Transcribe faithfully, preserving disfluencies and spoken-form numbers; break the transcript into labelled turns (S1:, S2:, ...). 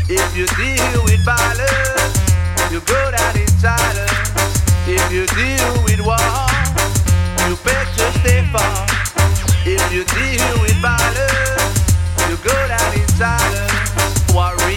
S1: If you deal with violence, you go down in silence. If you deal with war, you better stay far. If you deal with violence, you go down in silence. Warrior.